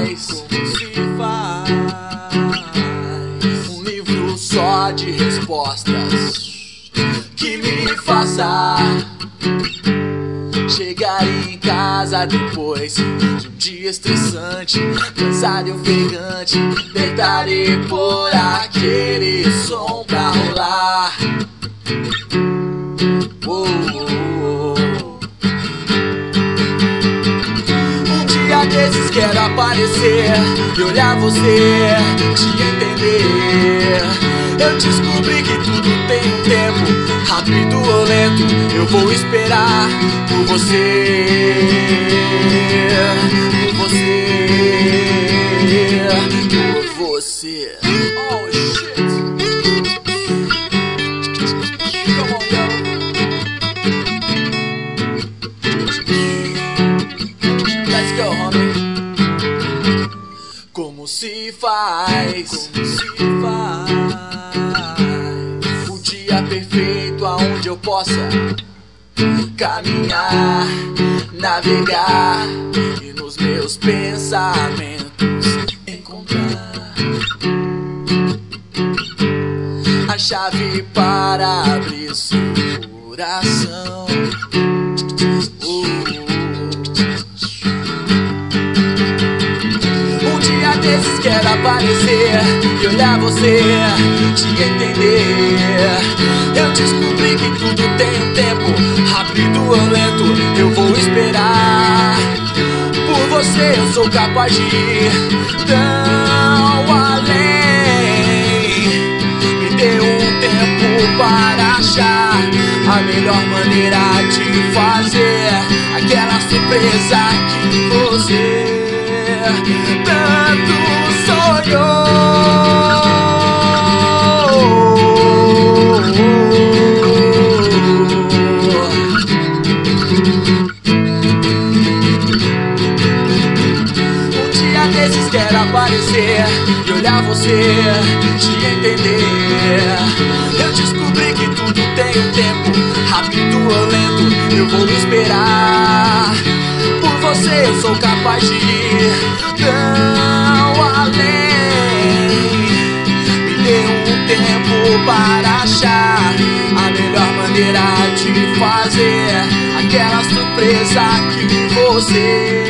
faz? Um livro só de respostas que me faça chegar em casa depois de um dia estressante, cansado e ofegante, deitar e pôr aquele som pra rolar. Um dia desses quero aparecer e olhar você, te entender. Eu descobri que tudo tem um tempo, rápido ou lento, eu vou esperar por você, por você. Oh shit. Come on, yo. Let's go, homie. Como se faz? O dia perfeito aonde eu possa caminhar, navegar e nos meus pensamentos encontrar a chave para abrir seu coração. Um dia desses quero aparecer e olhar você, te entender. Eu descobri que tudo tem um tempo, rápido ou lento, eu vou esperar por você. Eu sou capaz de ir tão além. Me dê um tempo para achar a melhor maneira de fazer aquela surpresa que você tanto sonhou. Quero aparecer e olhar você, te entender. Eu descobri que tudo tem um tempo, rápido ou lento, eu vou esperar por você. Eu sou capaz de ir tão além. Me dê um tempo para achar a melhor maneira de fazer aquela surpresa que você